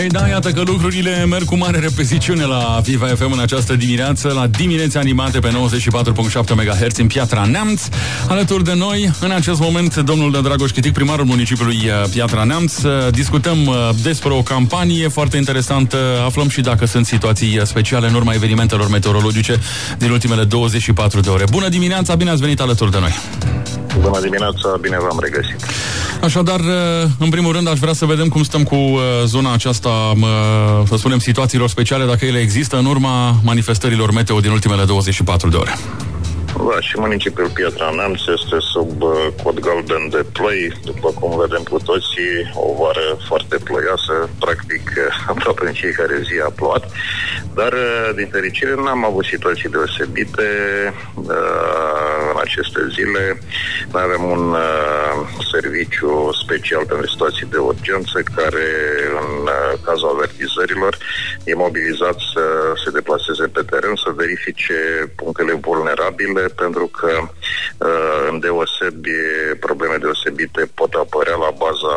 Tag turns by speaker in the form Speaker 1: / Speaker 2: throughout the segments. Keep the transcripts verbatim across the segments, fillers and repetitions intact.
Speaker 1: Ei da, iată că lucrurile merg cu mare repeziciune la Viva F M în această dimineață, la dimineți animate pe nouăzeci și patru virgulă șapte megahertz în Piatra Neamț. Alături de noi, în acest moment, domnul Dragoș Chitic, primarul municipiului Piatra Neamț. Discutăm despre o campanie foarte interesantă. Aflăm și dacă sunt situații speciale în urma evenimentelor meteorologice din ultimele douăzeci și patru de ore. Bună dimineața, bine ați venit alături de noi.
Speaker 2: Bună dimineața, bine v-am regăsit.
Speaker 1: Așadar, în primul rând, aș vrea să vedem cum stăm cu zona aceasta, să spunem, situațiilor speciale, dacă ele există în urma manifestărilor meteo din ultimele douăzeci și patru de ore.
Speaker 2: Da, și municipiul Piatra Neamț este sub uh, cod galben de ploi, după cum vedem cu toții, o vară foarte ploioasă, practic aproape în fiecare zi a plouat, dar uh, din fericire n-am avut situații deosebite uh, în aceste zile. Noi avem un uh, serviciu special pentru situații de urgență care, în uh, cazul avertizărilor, e mobilizat să se deplaseze pe teren, să verifice punctele vulnerabile, pentru că uh, în deosebi, probleme deosebite pot apărea la baza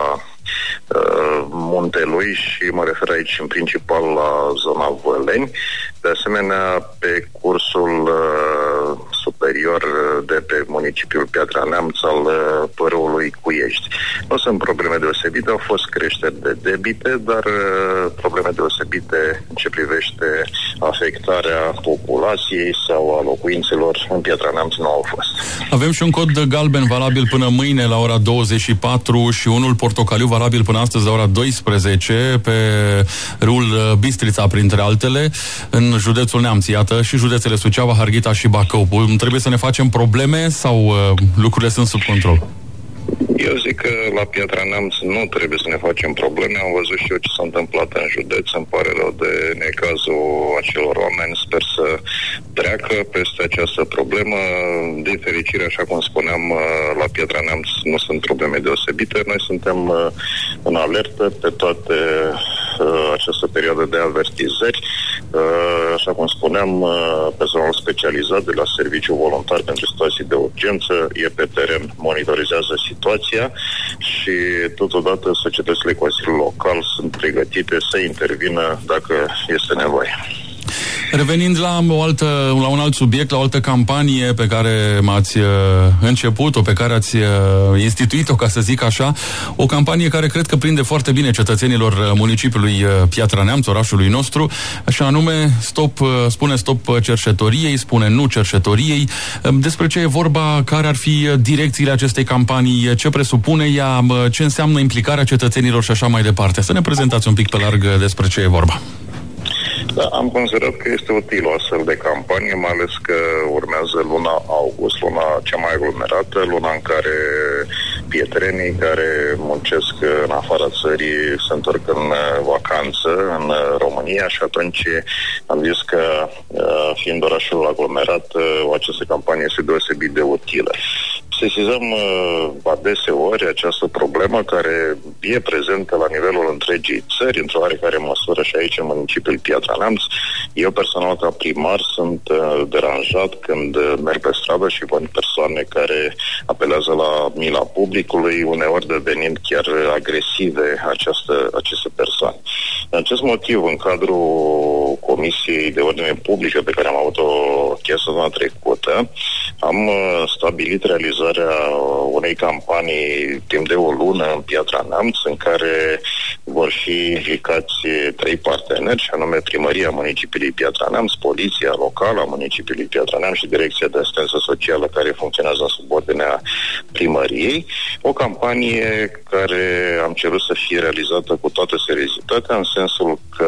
Speaker 2: uh, muntelui și mă refer aici în principal la zona Văleni. De asemenea, pe cursul uh, superior de pe municipiul Piatra Neamț al uh, părâului Cuiești. Nu sunt probleme deosebite, au fost creșteri de debite, dar uh, probleme deosebite în ce privește afectarea populației sau a locuințelor în Piatra Neamț nu au fost.
Speaker 1: Avem și un cod galben valabil până mâine la ora douăzeci și patru și unul portocaliu valabil până astăzi la ora douăsprezece pe râul Bistrița, printre altele, în județul Neamț, iată, și județele Suceava, Harghita și Bacău. Trebuie să ne facem probleme sau uh, lucrurile sunt sub control?
Speaker 2: Eu zic că la Piatra Neamț nu trebuie să ne facem probleme. Am văzut și eu ce s-a întâmplat în județ. Îmi pare rău de necazul acelor oameni. Sper să treacă peste această problemă. Din fericire, așa cum spuneam, la Piatra Neamț nu sunt probleme deosebite. Noi suntem în alertă pe toate această perioadă de avertizări. Așa cum spuneam, personal specializat de la Serviciul Voluntar pentru Situații de Urgență e pe teren, monitorizează situația și totodată societățile Consiliului Local sunt pregătite să intervină dacă este nevoie.
Speaker 1: Revenind la, o altă, la un alt subiect, la o altă campanie pe care m-ați uh, început-o, pe care ați uh, instituit-o, ca să zic așa, o campanie care cred că prinde foarte bine cetățenilor municipiului uh, Piatra Neamț, orașului nostru, așa anume, stop, uh, spune stop cerșetoriei, spune nu cerșetoriei. Uh, despre ce e vorba, care ar fi direcțiile acestei campanii, ce presupune ea, uh, ce înseamnă implicarea cetățenilor și așa mai departe. Să ne prezentați un pic pe larg despre ce e vorba.
Speaker 2: Da, am considerat că este util o astfel de campanie, mai ales că urmează luna august, luna cea mai aglomerată, luna în care pietrenii care muncesc în afara țării se întorc în vacanță în România și atunci am zis că, fiind orașul aglomerat, această campanie este deosebit de utilă. Sesizăm adeseori această problemă care e prezentă la nivelul întregii țări, într-o oarecare măsură și aici în municipiul Piatra Neamț. Eu personal ca primar sunt deranjat când merg pe stradă și văd persoane care apelează la mila publicului, uneori devenind chiar agresive această, aceste persoane. În acest motiv, în cadrul Comisiei de Ordine Publică pe care am avut-o chiar săptămâna trecută, am stabilit realizarea unei campanii timp de o lună în Piatra Neamț, în care vor fi implicați trei parteneri, și anume Primăria Municipiului Piatra Neamț, Poliția Locală a Municipiului Piatra Neamț și Direcția de Asistență Socială care funcționează în subordinea primăriei. O campanie care am cerut să fie realizată cu toată seriozitatea, în sensul că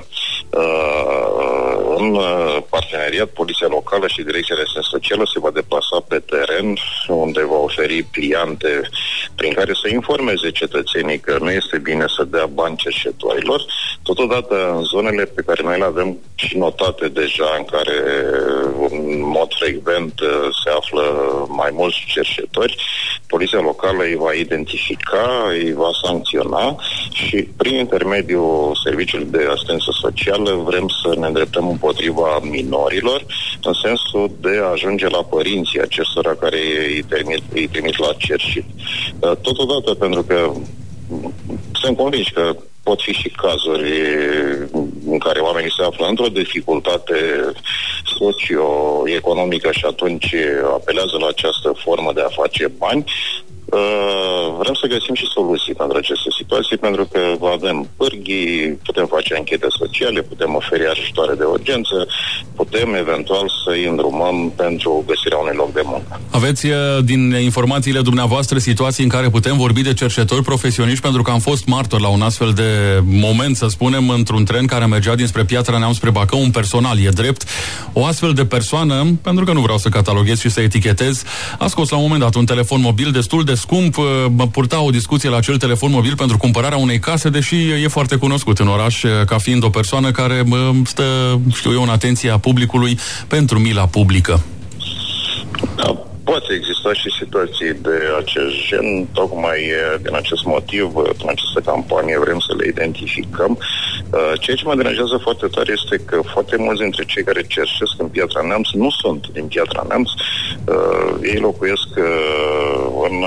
Speaker 2: uh, în parteneriat Poliția Locală și Direcția de Asistență Socială se va deplasa pe teren, unde va oferi pliante prin care să informeze cetățenii că nu este bine să dea bani cerșetorilor. Totodată, în zonele pe care noi le avem și notate deja, în care în mod frecvent se află mai mulți cerșetori, Poliția Locală îi va identifica, îi va sancționa și prin intermediul Serviciului de Asistență Socială vrem să ne îndreptăm împotriva minorilor, în sensul de a ajunge la părinții acestora care îi trimit, îi trimit la cerșit. Totodată, pentru că sunt convins că pot fi și cazuri în care oamenii se află într-o dificultate socio-economică și atunci apelează la această formă de a face bani. Uh, vrem să găsim și soluții pentru aceste situații, pentru că avem pârghii, putem face anchete sociale, putem oferi ajutoare de urgență, putem eventual să îi îndrumăm pentru găsirea unui loc de muncă.
Speaker 1: Aveți din informațiile dumneavoastră situații în care putem vorbi de cercetători profesioniști, pentru că am fost martor la un astfel de moment, să spunem, într-un tren care mergea dinspre Piatra Neamț spre Bacău, un personal, e drept. O astfel de persoană, pentru că nu vreau să cataloghez și să etichetez, a scos la un moment dat un telefon mobil destul de scump, purta o discuție la acel telefon mobil pentru cumpărarea unei case, deși e foarte cunoscut în oraș ca fiind o persoană care stă, știu eu, în atenția publicului pentru mila publică.
Speaker 2: Da, poate exista și situații de acest gen, tocmai din acest motiv, în această campanie vrem să le identificăm. Ceea ce mă deranjează foarte tare este că foarte mulți dintre cei care cerșesc în Piatra Neamț nu sunt din Piatra Neamț. Ei locuiesc în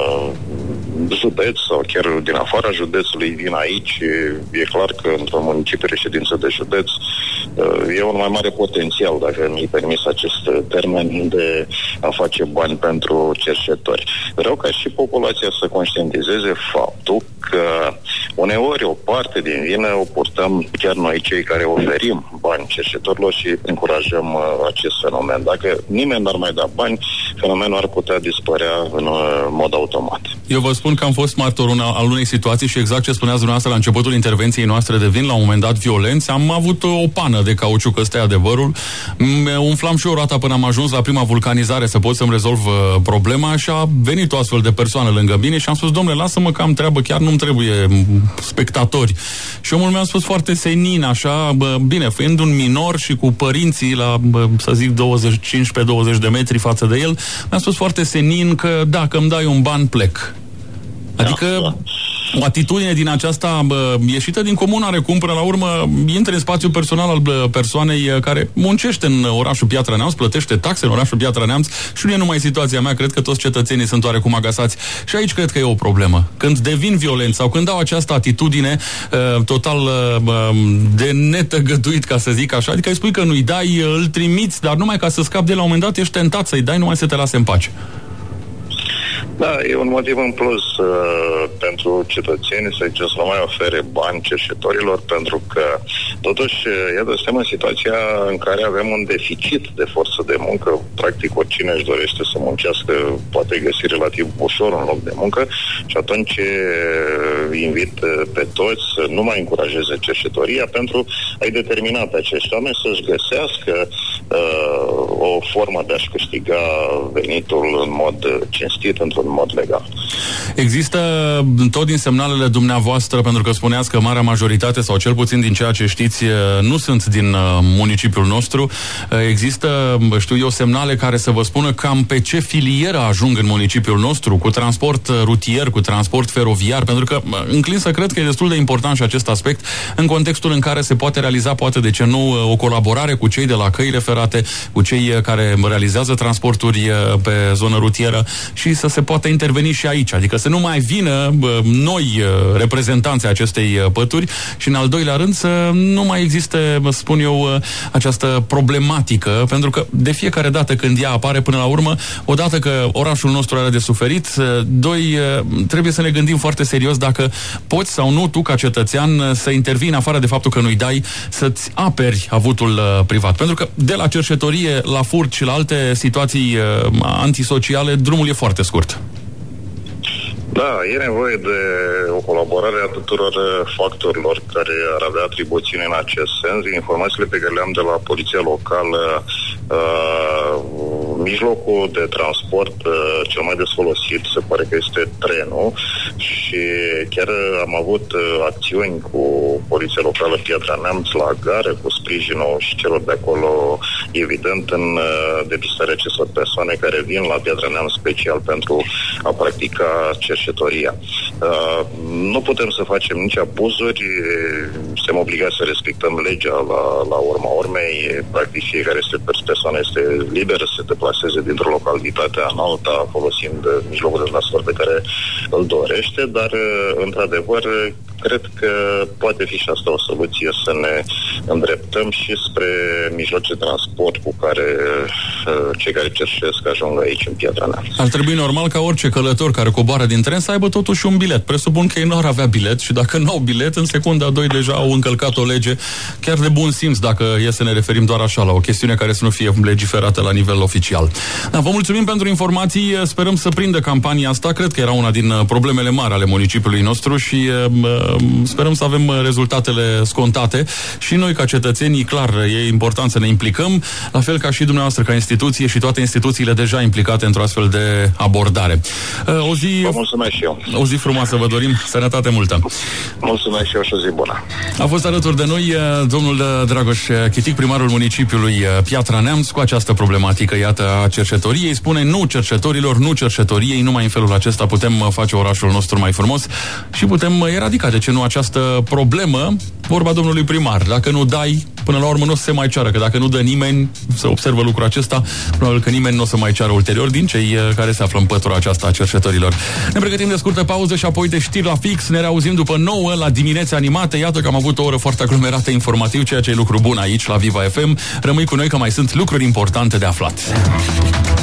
Speaker 2: județ sau chiar din afara județului, vin aici. E clar că într-un municipiu reședință de județ e un mai mare potențial, dacă mi-i permis acest termen, de a face bani pentru cerșetori. Vreau ca și populația să conștientizeze faptul că uneori o parte din vină o purtăm chiar noi, cei care oferim bani cerșetorilor și încurajăm uh, acest fenomen. Dacă nimeni n-ar mai da bani, fenomenul ar putea dispărea în uh, mod automat.
Speaker 1: Eu vă spun că am fost martor una, al unei situații și exact ce spuneați dumneavoastră la începutul intervenției noastre de vin, la un moment dat violenți, am avut o pană de cauciuc, ăsta e adevărul. Umflam și o roata până am ajuns la prima vulcanizare să pot să-mi rezolv uh, problema și a venit o astfel de persoană lângă mine și am spus, domnule, lasă-mă că am treabă, chiar nu-mi trebuie spectatori. Și omul mi-a spus foarte senin, așa, bă, bine, fiind un minor și cu părinții la, bă, să zic, douăzeci, cincisprezece douăzeci de metri față de el, mi-a spus foarte senin că dacă îmi dai un ban, plec. Adică da, da. O atitudine din aceasta bă, ieșită din comun oarecum, până la urmă intră în spațiul personal al bă, persoanei care muncește în orașul Piatra Neamț, plătește taxe în orașul Piatra Neamț și nu e numai situația mea, cred că toți cetățenii sunt oarecum agasați. Și aici cred că e o problemă. Când devin violenți sau când au această atitudine uh, total uh, de netăgăduit, ca să zic așa, adică îi spui că nu-i dai, îl trimiți, dar numai ca să scapi de la un moment dat, ești tentat să-i dai, numai să te lase în pace.
Speaker 2: Da, e un motiv în plus uh, pentru cetățeni să zice să nu mai ofere bani cerșetorilor, pentru că totuși, iată, suntem în situația în care avem un deficit de forță de muncă. Practic, oricine își dorește să muncească poate găsi relativ ușor un loc de muncă și atunci invit pe toți să nu mai încurajeze cerșetoria pentru a-i determina pe acești oameni să-și găsească uh, o formă de a-și câștiga venitul în mod cinstit, într-un mod legal.
Speaker 1: Există tot din semnalele dumneavoastră, pentru că spuneați că marea majoritate, sau cel puțin din ceea ce știți, nu sunt din municipiul nostru, există, știu eu, semnale care să vă spună cam pe ce filieră ajung în municipiul nostru, cu transport rutier, cu transport feroviar, pentru că înclin să cred că e destul de important și acest aspect în contextul în care se poate realiza, poate de ce nu, o colaborare cu cei de la căile ferate, cu cei care realizează transporturi pe zonă rutieră și să se poată interveni și aici, adică să nu mai vină bă, noi reprezentanții acestei pături și în al doilea rând să nu mai existe, spun eu, această problematică, pentru că de fiecare dată când ea apare, până la urmă, odată că orașul nostru are de suferit, doi, trebuie să ne gândim foarte serios dacă poți sau nu tu ca cetățean să intervii în afară de faptul că nu-i dai, să-ți aperi avutul privat, pentru că de la cerșetorie la furt și la alte situații antisociale, drumul e foarte scurt.
Speaker 2: Da, e nevoie de o colaborare a tuturor factorilor care ar avea atribuțiune în acest sens. Informațiile pe care le-am de la poliția locală, uh, mijlocul de transport uh, cel mai des folosit se pare că este trenul și chiar am avut uh, acțiuni cu poliția locală Piatra Neamț la gară, cu sprijinul și celor de acolo, evident, în uh, depistarea acestor persoane care vin la Piatra Neamț special pentru a practica cerșetoria. Uh, nu putem să facem nici abuzuri, suntem obligați să respectăm legea la, la urma urmei. Practic fiecare persoană este liberă să se deplaseze dintr-o localitate în alta folosind mijlocul de transport pe care îl dorește, dar într-adevăr cred că poate fi și asta o soluție, să ne îndreptăm și spre mijloace de transport cu care cei care cerșesc ajung aici în Piatra Neamț.
Speaker 1: Ar trebui normal ca orice călător care coboară din tren să aibă totuși un bilet. Presupun că ei nu ar avea bilet și dacă nu au bilet, în secunda doi deja au încălcat o lege chiar de bun simț, dacă e să ne referim doar așa la o chestiune care să nu fie legiferată la nivel oficial. Da, vă mulțumim pentru informații, sperăm să prindă campania asta, cred că era una din problemele mari ale municipiului nostru și uh, sperăm să avem rezultatele scontate și noi ca cetățenii, clar, e important să ne implicăm, la fel ca și dumneavoastră ca instituție și toate instituțiile deja implicate într-o astfel de abordare. Uh, o zi...
Speaker 2: Vă mulțumesc și eu.
Speaker 1: O zi frumoasă vă dorim, sănătate multă.
Speaker 2: Mulțumesc și eu și o zi bună.
Speaker 1: A fost alături de noi domnul Dragoș Chitic, primarul municipiului Piatra Neamț, cu această problematică, iată, a cercetoriei. Spune nu cercetorilor, nu cercetoriei, numai în felul acesta putem face orașul nostru mai frumos și putem eradica, de ce nu, această problemă, vorba domnului primar. Dacă nu dai, până la urmă nu se mai ceară, că dacă nu dă nimeni, să observă lucrul acesta, probabil că nimeni nu o să mai ceară ulterior din cei care se află în pătura aceasta a cercetorilor. Ne pregătim de scurtă pauză și apoi de știri la fix. Ne reauzim după nouă la Dimineți Animate. Iată că am avut o oră foarte aglomerată informativ, ceea ce e lucru bun aici la Viva F M. Rămâi cu noi că mai sunt lucruri importante de aflat.